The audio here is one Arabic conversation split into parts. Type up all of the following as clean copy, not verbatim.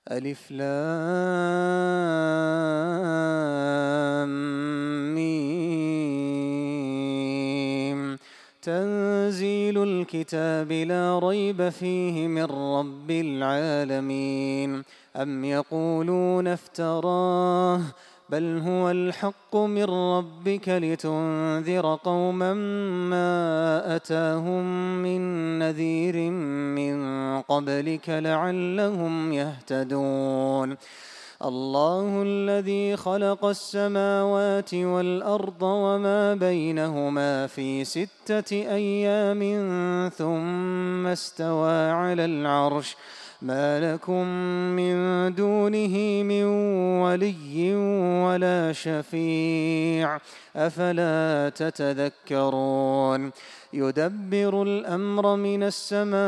ألف لام ميم. تنزيل الكتاب لا ريب فيه من رب العالمين. أم يقولون افتراه بل هو الحق من ربك لتنذر قوما ما أتاهم من نذير من قبلك لعلهم يهتدون. الله الذي خلق السماوات والأرض وما بينهما في 6 أيام ثم استوى على العرش. ما لكم من دونه من ولي ولا شفيع أفلا تتذكرون. يدبر الأمر من السماء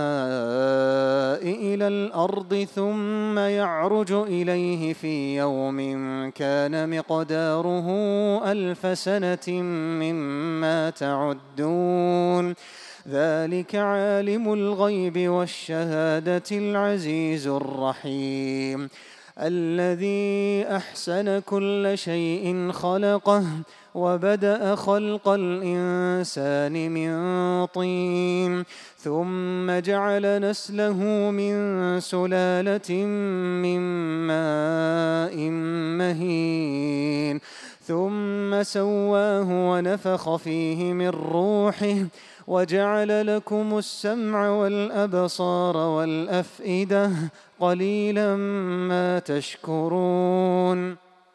إلى الأرض ثم يعرج إليه في يوم كان مقداره 1000 سنة مما تعدون. ذلك عالم الغيب والشهادة العزيز الرحيم. الذي أحسن كل شيء خلقه وبدأ خلق الإنسان من طين ثم جعل نسله من سلالة من ماء مهين ثم سواه ونفخ فيه من روحه وجعل لكم السمع والأبصار والأفئدة قليلا ما تشكرون.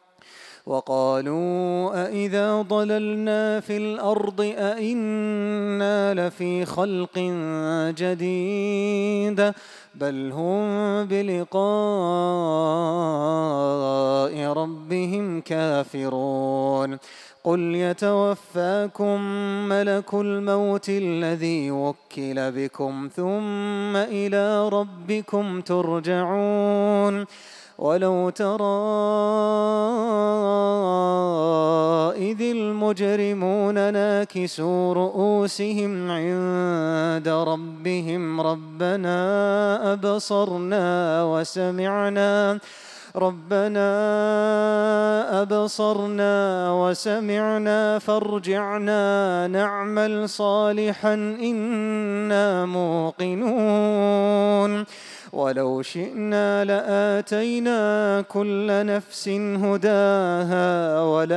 وقالوا أإذا ضللنا في الأرض أإنا لفي خلق جديد بل هم بلقاء ربهم كافرون. قل يتوفاكم ملك الموت الذي وكل بكم ثم إلى ربكم ترجعون. ولو ترى إذ المجرمون ناكسوا رؤوسهم عند ربهم ربنا أبصرنا وسمعنا فارجعنا نعمل صالحا إنا موقنون. ولو شئنا لآتينا كل نفس هداها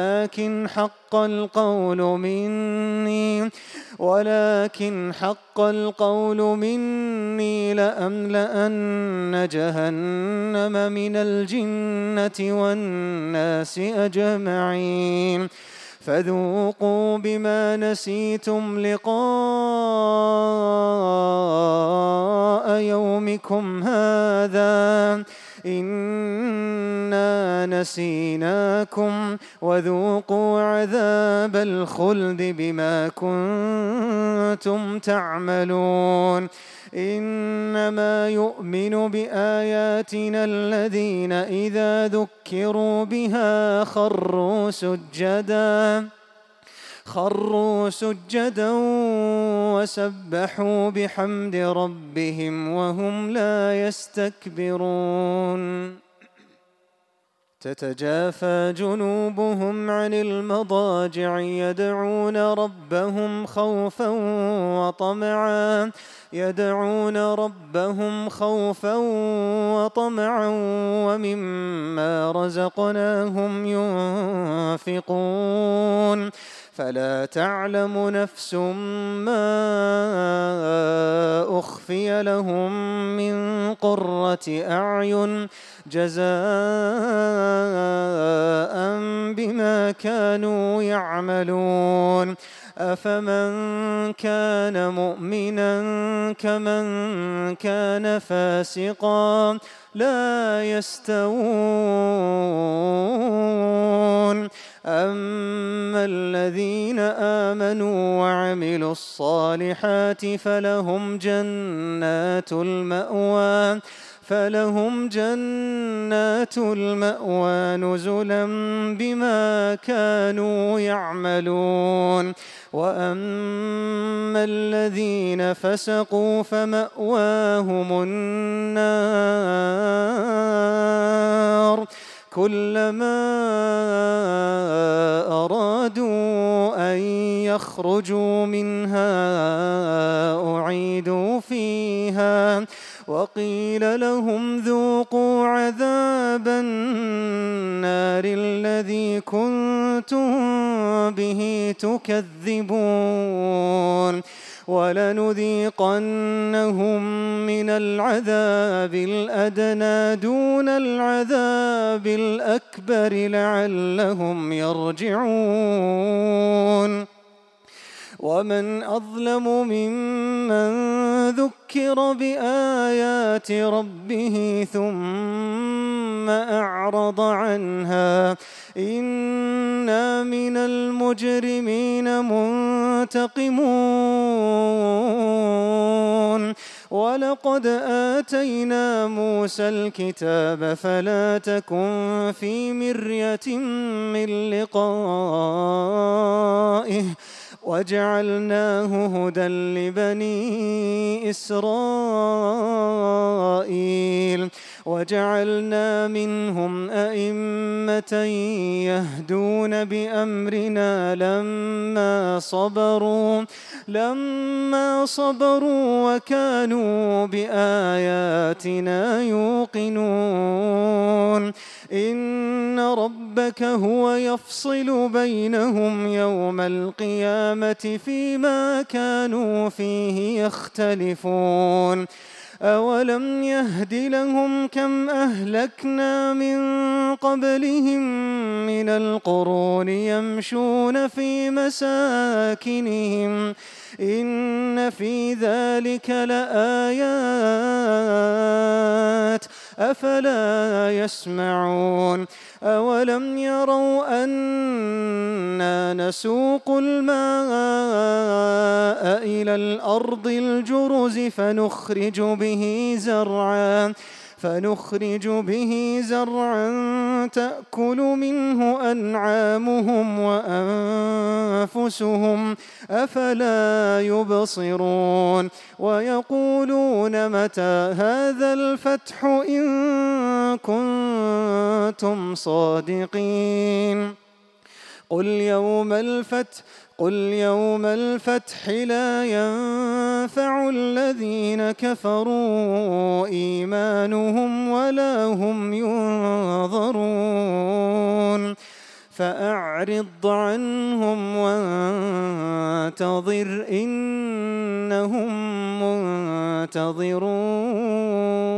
ولكن حق القول مني لأملأن جهنم من الجنة والناس أجمعين. فذوقوا بما نسيتم لقاء يومكم هذا إنا نسيناكم وذوقوا عذاب الخلد بما كنتم تعملون. إنما يؤمن بآياتنا الذين إذا ذكروا بها خروا سجدا وسبحوا بحمد ربهم وهم لا يستكبرون. تتجافى جنوبهم عن المضاجع يدعون ربهم خوفا ومما رزقناهم ينفقون. فلا تعلم نفس ما أخفي لهم من قرة أعين جزاء بما كانوا يعملون. أفمن كان مؤمنا كمن كان فاسقا لا يستوون. أما الذين آمنوا وعملوا الصالحات فلهم جنات المأوى نزلا بما كانوا يعملون. وأما الذين فسقوا فمأواهم النار كلما أرادوا أن يخرجوا منها أعيدوا فيها وقيل لهم ذوقوا عذاب النار الذي كنتم به تكذبون ولنذيقنهم من العذاب الأدنى دون العذاب الأكبر لعلهم يرجعون ومن أظلم ممن ذكر بآيات ربه ثم أعرض عنها إنا من المجرمين منتقمون ولقد آتينا موسى الكتاب فلا تكن في مرية من لقائه وجعلناه هدى لبني إسرائيل وجعلنا منهم أئمة يهدون بأمرنا لما صبروا وكانوا بآياتنا يوقنون إن ربك هو يفصل بينهم يوم القيامة فيما كانوا فيه يختلفون أولم يهد لهم كم أهلكنا من قبلهم من القرون يمشون في مساكنهم إن في ذلك لآيات أفلا يسمعون أولم يروا أنا نسوق الماء إلى الأرض الجرز فنخرج به زرعا تأكل منه أنعامهم وأنفسهم أفلا يبصرون ويقولون متى هذا الفتح إن كنتم صادقين قل يوم الفتح لا ينفع الذين كفروا إيمانهم ولا هم ينظرون فأعرض عنهم وانتظر إنهم منتظرون